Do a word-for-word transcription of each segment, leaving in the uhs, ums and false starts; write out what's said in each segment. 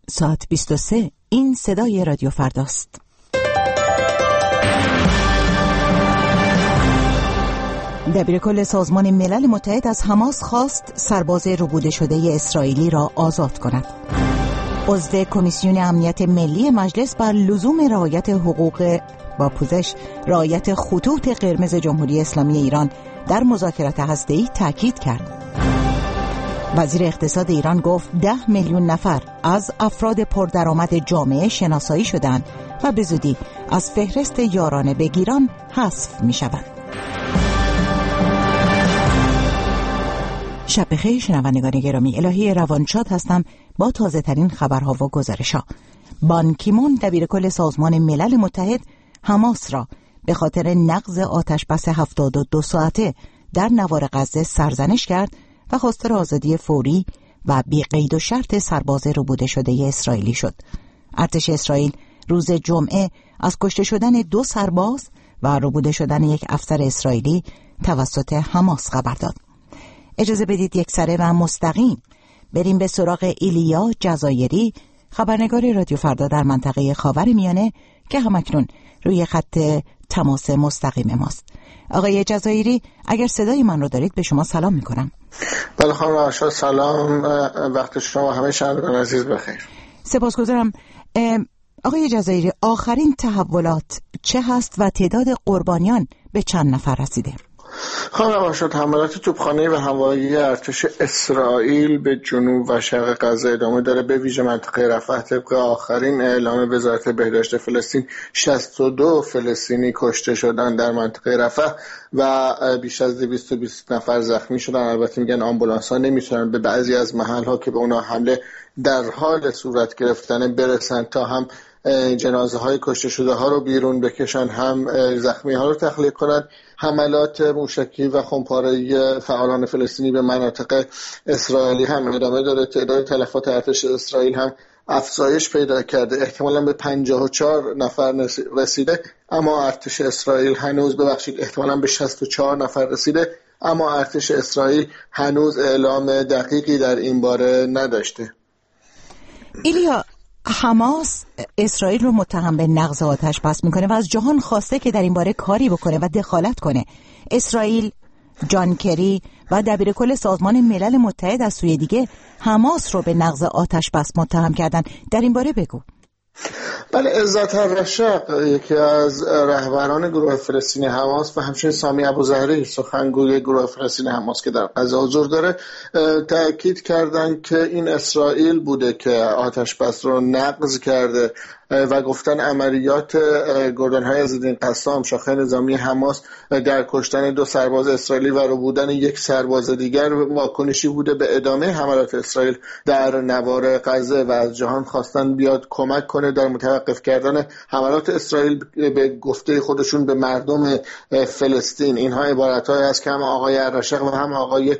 ساعت بیست و سه. این صدای رادیو فرداست. دبیرکل سازمان ملل متحد از حماس خواست سرباز ربوده شده اسرائیلی را آزاد کند. عضو کمیسیون امنیت ملی مجلس بر لزوم رعایت حقوق با پوزش رعایت خطوط قرمز جمهوری اسلامی ایران در مذاکرات هسته‌ای تاکید کرد. وزیر اقتصاد ایران گفت ده میلیون نفر از افراد پردرآمد جامعه شناسایی شدند و به زودی از فهرست یاران بگیران حذف می شوند. شب بخیر شنوندگان گرامی، الهی روانشاد هستم با تازه ترین خبرها و گزارش‌ها. بان کی-مون دبیرکل سازمان ملل متحد حماس را به خاطر نقض آتش بس هفتاد و دو ساعته در نوار غزه سرزنش کرد و خواستار آزادی فوری و بی قید و شرط سرباز ربوده شده اسرائیلی شد. ارتش اسرائیل روز جمعه از کشته شدن دو سرباز و ربوده شدن یک افسر اسرائیلی توسط حماس خبر داد. اجازه بدید یک سره و مستقیم بریم به سراغ ایلیا جزایری، خبرنگار رادیو فردا در منطقه خاورمیانه که همکنون روی خط تماس مستقیم ماست. آقای جزایری، اگر صدای من رو دارید به شما سلام میکنم. بله خانم راشا، سلام، وقت شما همه شنوندگان عزیز بخیر. سپاسگزارم. آقای جزایری، آخرین تحولات چه هست و تعداد قربانیان به چند نفر رسیده؟ خانم راشد، حملات توپخانه‌ای و هوایی ارتش اسرائیل به جنوب و شرق غزه ادامه داره. به ویژه منطقه رفح طبق آخرین اعلام وزارت بهداشت فلسطین شصت و دو فلسطینی کشته شدن در منطقه رفح و بیش از دویست و بیست نفر زخمی شدن. البته میگن آمبولانس‌ها نمیتونن به بعضی از محل‌ها که به اونها حمله در حال صورت گرفتن برسن تا هم جنازه های کشته شده ها رو بیرون بکشن، هم زخمی ها رو تخلیه کنند. حملات موشکی و خمپاره‌ای فعالان فلسطینی به مناطق اسرائیلی هم ادامه داره. تعداد تلفات ارتش اسرائیل هم افزایش پیدا کرده، احتمالاً به پنجاه و چهار نفر رسیده، اما ارتش اسرائیل هنوز ببخشید احتمالاً به شصت و چهار نفر رسیده، اما ارتش اسرائیل هنوز اعلام دقیقی در این باره نداشته. ایلیا، حماس اسرائیل رو متهم به نقض آتش بس میکنه و از جهان خواسته که در این باره کاری بکنه و دخالت کنه. اسرائیل، جان کری و دبیرکل سازمان ملل متحد از سوی دیگه حماس رو به نقض آتش بس متهم کردن. در این باره بگو. بله، عزت الرشق، یکی از رهبران گروه فلسطینی حماس و همچنین سامی ابوظهری، سخنگوی گروه فلسطینی حماس که در غزه حضور داره، تأکید کردند که این اسرائیل بوده که آتش بس رو نقض کرده و گفتن عملیات گردن‌های عزالدین قسام، شاخه نظامی حماس، در کشتن دو سرباز اسرائیلی و ربودن یک سرباز دیگر واکنشی بوده به ادامه حملات اسرائیل در نوار غزه و از جهان خواستن بیاد کمک کنه در متوقف کردن حملات اسرائیل به گفته خودشون به مردم فلسطین. اینها عبارت‌هایی است که هم آقای الرشق و هم آقای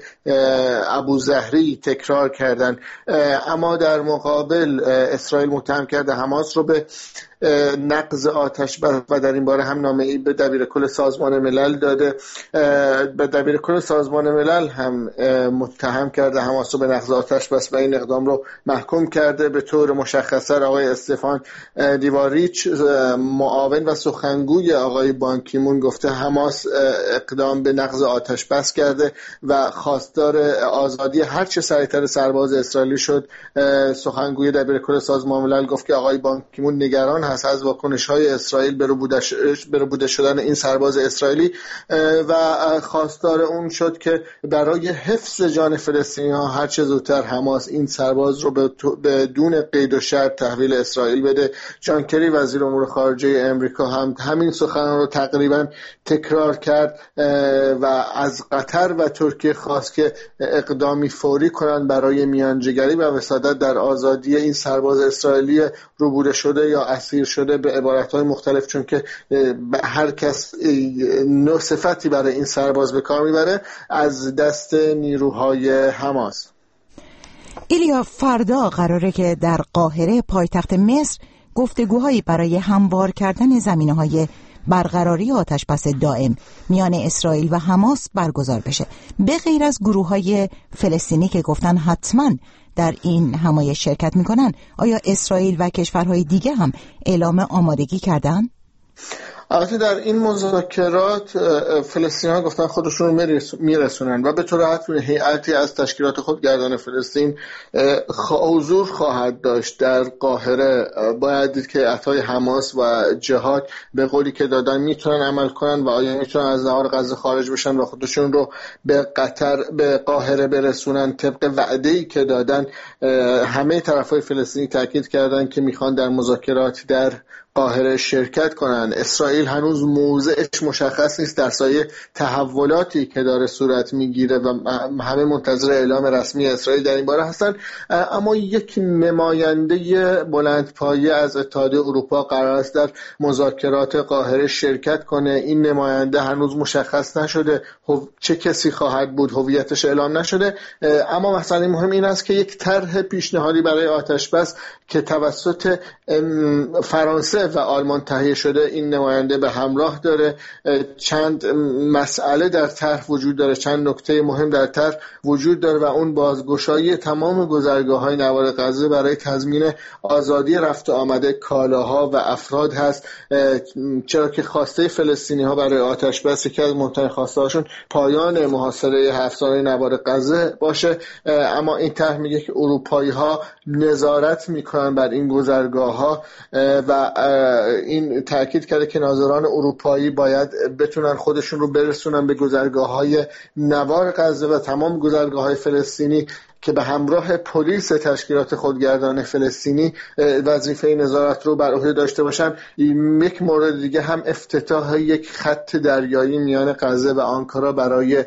ابوظهری تکرار کردن. اما در مقابل اسرائیل متهم کرده حماس رو به نقض آتش بس و در این باره هم نامه‌ای به دبیرکل سازمان ملل داده. به دبیرکل سازمان ملل هم متهم کرده حماس رو به نقض آتش بس و این اقدام رو محکوم کرده. به طور مشخص‌تر آقای استفان دیواریچ، معاون و سخنگوی آقای بان کی-مون، گفته حماس اقدام به نقض آتش بس کرده و خواستار آزادی هر چه سریعتر سرباز اسرائیلی شد. سخنگوی دبیرکل سازمان ملل گفت که آقای بان کی-مون نگران هست از واکنش‌های اسرائیل به ربوده شدن این سرباز اسرائیلی و خواستار اون شد که برای حفظ جان فلسطینی‌ها هر چه زودتر حماس این سرباز رو بدون قید و شرط تحویل اسرائیل بده. جان کری وزیر امور خارجه امریکا هم همین سخنان رو تقریبا تکرار کرد و از قطر و ترکیه خواست که اقدامی فوری کنند برای میانجیگری و وسادت در آزادی این سرباز اسرائیلی ربوده شده یا اسیر شده به عبارت‌های مختلف، چون که هر کس نوع صفتی برای این سرباز به کار میبره، از دست نیروهای حماس. ایلیا، فردا قراره که در قاهره پایتخت مصر گفتگوهایی برای هموار کردن زمینه‌های برقراری آتش‌بس دائم میان اسرائیل و حماس برگزار بشه. به غیر از گروه‌های فلسطینی که گفتن حتما در این همایش شرکت میکنن، آیا اسرائیل و کشورهای دیگه هم اعلام آمادگی کردن؟ البته در این مذاکرات فلسطینی‌ها گفتن خودشون رو میرسونن و به طور حتمی هیئتی از تشکیلات خودگردان فلسطین حضور خواهد داشت در قاهره. باید دید که هیئت‌های حماس و جهاد به قولی که دادن میتونن عمل کنن و آیا میتونن از نهار غزه خارج بشن و خودشون رو به قطر به قاهره برسونن طبق وعده‌ای که دادن. همه طرف‌های فلسطینی تاکید کردن که میخوان در مذاکرات در قاهره شرکت کنند. اسرائیل هنوز موضعش مشخص نیست در سایه تحولاتی که داره صورت میگیره و همه منتظر اعلام رسمی اسرائیل در این باره هستن. اما یک نماینده بلندپایه از اتحادیه اروپا قرار است در مذاکرات قاهره شرکت کنه. این نماینده هنوز مشخص نشده چه کسی خواهد بود، هویتش اعلام نشده. اما مسئله مهم این است که یک طرح پیشنهادی برای آتش‌بس که توسط فرانسه و آلمان تهیه شده این نماینده به همراه داره. چند مسئله در طرح وجود داره، چند نکته مهم در طرح وجود داره و اون بازگشایی تمام گذرگاه‌های نوار غزه برای تضمین آزادی رفت و آمد کالاها و افراد هست، چرا که خواسته فلسطینی‌ها برای آتش‌بس که از مهمترین خواسته‌هاشون پایان محاصره هفت ساله نوار غزه باشه. اما این طرح میگه که اروپایی‌ها نظارت میکنن بر این گذرگاه‌ها و این تاکید کرده که ناظران اروپایی باید بتونن خودشون رو برسونن به گذرگاه‌های نوار غزه و تمام گذرگاه‌های فلسطینی که به همراه پلیس تشکیلات خودگردان فلسطینی وظیفه نظارت رو بر عهده داشته باشن. یک مورد دیگه هم افتتاح یک خط دریایی میان غزه و آنکارا برای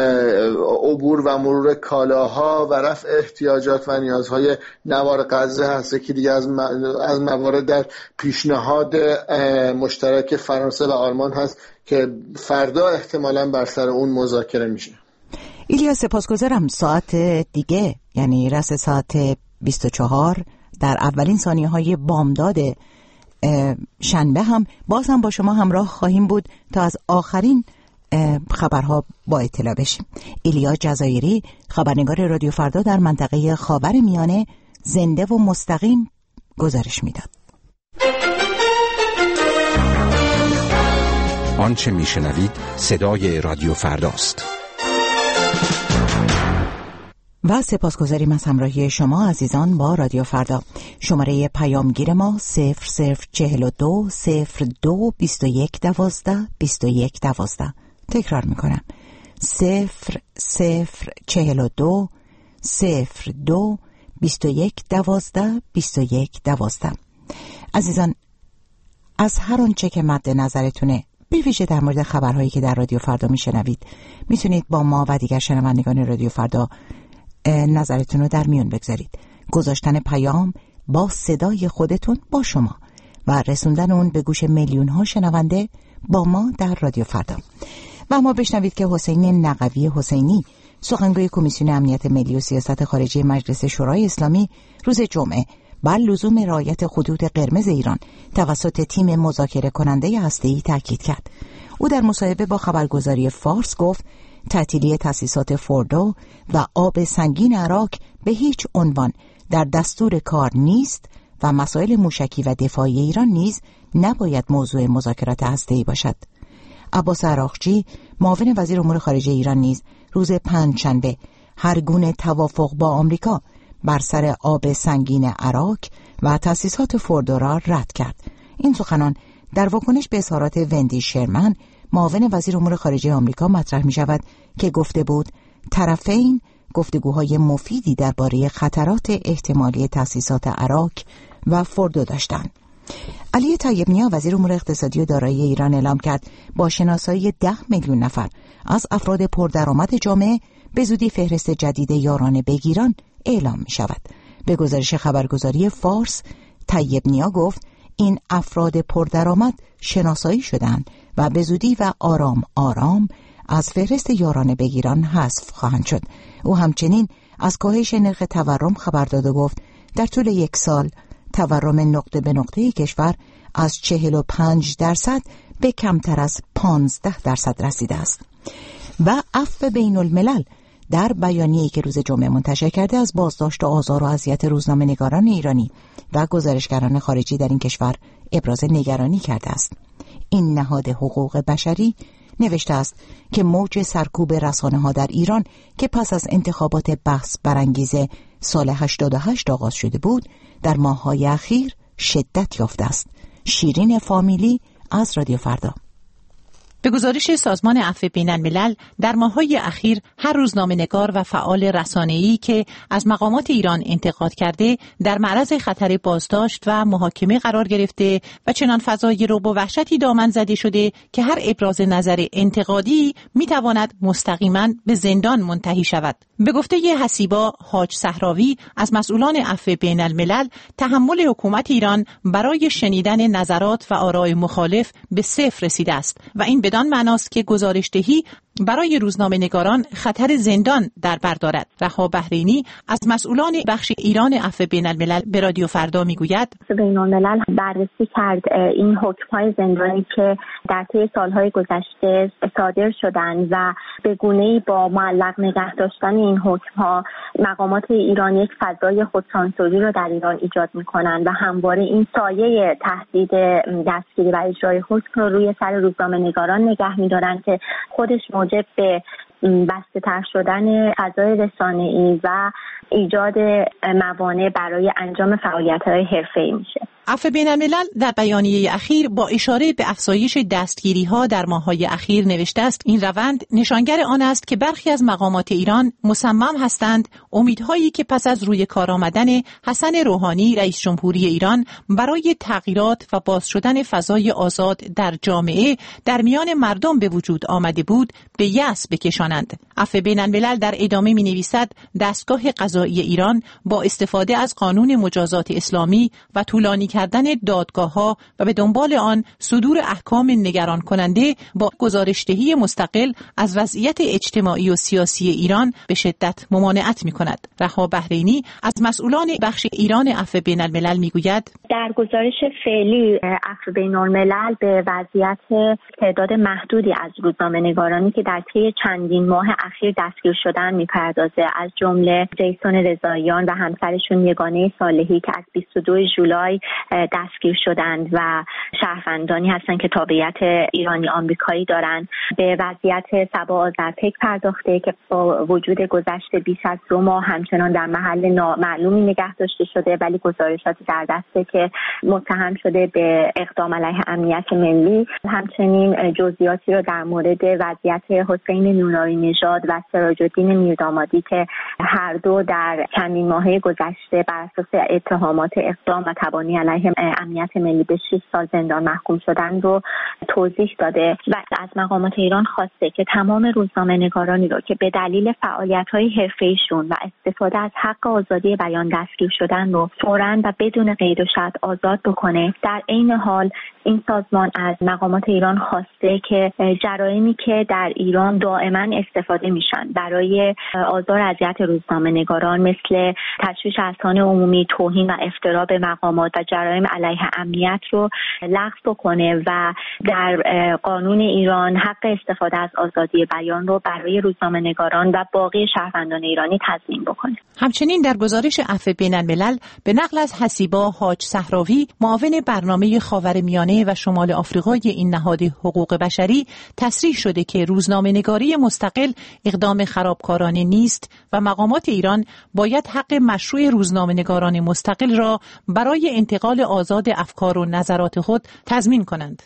عبور و مرور کالاها و رفع احتیاجات و نیازهای نوار غزه هست که دیگه از از موارد در پیشنهاد مشترک فرانسه و آلمان هست که فردا احتمالاً بر سر اون مذاکره میشه. ایلیا سپاسگزارم. ساعت دیگه یعنی رس ساعت بیست و چهار در اولین ثانیه های بامداد شنبه هم باز هم با شما همراه خواهیم بود تا از آخرین خبرها با اطلاع بشیم. ایلیا جزایری خبرنگار رادیو فردا در منطقه خاور میانه زنده و مستقیم گزارش میداد. آنچه میشنوید صدای رادیو فرداست. و سپاسگزاریم از همراهی شما عزیزان با رادیو فردا. شماره پیامگیر ما صفر صفر چهل و دو صفر دو بیست و یک دوازده بیست و یک دوازده. تکرار میکنم صفر صفر چهل و دو صفر دو بیست و یک دوازده بیست و یک دوازده. عزیزان، از هر آنچه که مد نظرتونه به ویژه در مورد خبرهایی که در رادیو فردا میشنوید میتونید با ما و دیگر شنوندگان رادیو فردا نظرتون رو در میون بگذارید. گذاشتن پیام با صدای خودتون با شما و رسوندن اون به گوش میلیون ها شنونده با ما در رادیو فردا. و ما بشنوید که حسین نقوی حسینی سخنگوی کمیسیون امنیت ملی و سیاست خارجی مجلس شورای اسلامی روز جمعه بر لزوم رعایت خطوط قرمز ایران توسط تیم مذاکره کننده هسته‌ای تاکید کرد. او در مصاحبه با خبرگزاری فارس گفت تعطیلی تأسیسات فوردو و آب سنگین عراق به هیچ عنوان در دستور کار نیست و مسائل موشکی و دفاعی ایران نیز نباید موضوع مذاکرات هسته‌ای باشد. عباس عراقچی معاون وزیر امور خارجه ایران نیز روز پنجشنبه هر گونه توافق با آمریکا بر سر آب سنگین عراق و تأسیسات فوردو را رد کرد. این سخنان در واکنش به اظهارات وندی شرمن معاون وزیر امور خارجه آمریکا مطرح می شود که گفته بود طرفین گفتگوهای مفیدی درباره خطرات احتمالی تأسیسات عراق و فوردو داشتند. علی طیب نیا وزیر امور اقتصادی و دارایی ایران اعلام کرد با شناسایی ده میلیون نفر از افراد پردرآمد جامعه به زودی فهرست جدید یاران بگیران اعلام می شود. به گزارش خبرگزاری فارس، طیب نیا گفت این افراد پردرآمد شناسایی شدند و به زودی و آرام آرام از فهرست یاران بگیران حذف خواهند شد. او همچنین از کاهش نرخ تورم خبر داد و گفت در طول یک سال تورم نقطه به نقطه کشور از چهل و پنج درصد به کمتر از پانزده درصد رسیده است. و عفو بین الملل در بیانیه‌ای که روز جمعه منتشر کرده از بازداشت و آزار و اذیت روزنامه‌نگاران ایرانی و گزارشگران خارجی در این کشور ابراز نگرانی کرده است. این نهاد حقوق بشری نوشته است که موج سرکوب رسانه‌ها در ایران که پس از انتخابات بحث برانگیز سال هشتاد و هشت آغاز شده بود، در ماه‌های اخیر شدت یافته است. شیرین فامیلی از رادیو فردا. به گزارش سازمان عفو بین الملل در ماه‌های اخیر هر روزنامه‌نگار و فعال رسانه‌ای که از مقامات ایران انتقاد کرده در معرض خطر بازداشت و محاکمه قرار گرفته و چنان فضای رعب و وحشتی دامن زده شده که هر ابراز نظر انتقادی می‌تواند مستقیما به زندان منتهی شود. به گفته حسیبا حاج صحراوی از مسئولان عفو بین الملل، تحمل حکومت ایران برای شنیدن نظرات و آراء مخالف به صفر رسیده است و این بدان معناست که گزارش‌دهی برای روزنامه‌نگاران خطر زندان در بر دارد. رها بحرینی از مسئولان بخش ایران عفو بین الملل به رادیو فردا میگوید: بین الملل بررسی کرد این حکم‌های زندانی که در طی سال‌های گذشته صادر شدند و به گونه‌ای با معلق نگه داشتن این حکم‌ها مقامات ایران یک فضای خودسانسوری را در ایران ایجاد می‌کنند و همواره این سایه تهدید دستگیری و اجرای حکم رو روی سر روزنامه‌نگاران نگه می‌دارند که خودش موجب به بسته‌تر شدن فضای رسانه‌ای و ایجاد موانع برای انجام فعالیت‌های حرفه‌ای میشه. عفو بین الملل در بیانیه اخیر با اشاره به افزایش دستگیری‌ها در ماه‌های اخیر نوشته است: این روند نشانگر آن است که برخی از مقامات ایران مصمم هستند امیدهایی که پس از روی کار آمدن حسن روحانی رئیس جمهوری ایران برای تغییرات و باز شدن فضای آزاد در جامعه در میان مردم به وجود آمده بود به یأس بکشانند. عفو بین الملل در ادامه می‌نویسد: دستگاه قضایی ایران با استفاده از قانون مجازات اسلامی و طولانی کردن دادگاه‌ها و به دنبال آن صدور احکام نگران کننده با گزارش‌دهی مستقل از وضعیت اجتماعی و سیاسی ایران به شدت ممانعت می‌کند. رها بحرینی از مسئولان بخش ایران عفو بین الملل می‌گوید: در گزارش فعلی عفو بین الملل به وضعیت تعداد محدودی از روزنامه‌نگارانی که در طی چندین ماه اخیر دستگیر شدن می‌پردازه، از جمله جیسون رضاییان و همسرشون یگانه صالحی که از بیست و دو ژولای دستگیر شدند و شهروندانی هستند که تابعیت ایرانی آمریکایی دارند. به وضعیت صبا آذرپیک پرداخته که با وجود گذشت بیش از دو ماه همچنان در محل نامعلومی نگه داشته شده، ولی گزارشاتی در دسته که متهم شده به اقدام علیه امنیت ملی. همچنین جزئیاتی را در مورد وضعیت حسین نورانی نژاد و سراج الدین میردامادی که هر دو در چندین ماهه گذشته بر اساس اتهامات اقدام و تبانی علیه امنیت ملی به شش سال زندان محکوم شدن رو توضیح داده و از مقامات ایران خواسته که تمام روزنامه‌نگارانی رو که به دلیل فعالیت‌های حرفه‌ایشون و استفاده از حق آزادی بیان دستگیر شدن رو فوراً و بدون قید و شرط آزاد بکنه. در عین حال این سازمان از مقامات ایران خواسته که جرایمی که در ایران دائما استفاده میشن برای آزار اذیت روزنامه‌نگاران مثل تشویش اذهان عمومی، توهین و افترا به مقامات و جرایم علیه امنیت رو لغو بکنه و در قانون ایران حق استفاده از آزادی بیان رو برای روزنامه‌نگاران و باقی شهروندان ایرانی تضمین بکنه. همچنین در گزارش عفو بین الملل به نقل از حسیبا حاج صحراوی معاون برنامه خاورمیانه و شمال آفریقای این نهاد حقوق بشری تصریح شده که روزنامه‌نگاری مستقل اقدام خرابکارانه نیست و مقامات ایران باید حق مشروع روزنامه‌نگاران مستقل را برای انتقال آزاد افکار و نظرات خود تضمین کنند.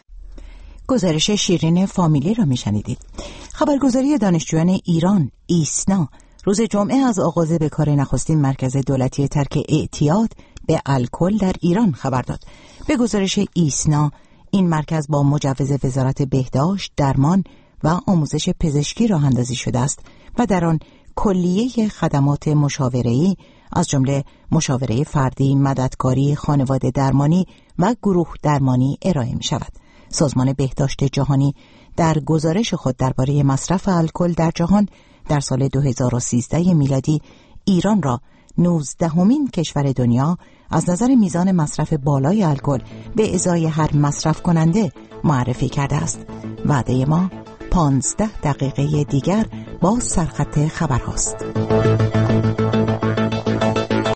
گزارش شیرین فامیلی را میشنیدید. خبرگزاری دانشجویان ایران ایسنا روز جمعه از آغاز به کار نخستین مرکز دولتی ترک اعتیاد به الکل در ایران خبر داد. به گزارش ایسنا این مرکز با مجوز وزارت بهداشت، درمان و آموزش پزشکی راه اندازی شده است و در آن کلیه خدمات مشاوره‌ای از جمله مشاوره فردی، مددکاری خانواده درمانی و گروه درمانی ارائه می شود. سازمان بهداشت جهانی در گزارش خود درباره مصرف الکل در جهان در سال دو هزار و سیزده میلادی ایران را نوزدهمین کشور دنیا از نظر میزان مصرف بالای الکل به ازای هر مصرف کننده معرفی کرده است. وعده ما پانزده دقیقه دیگر با سرخط خبر هاست.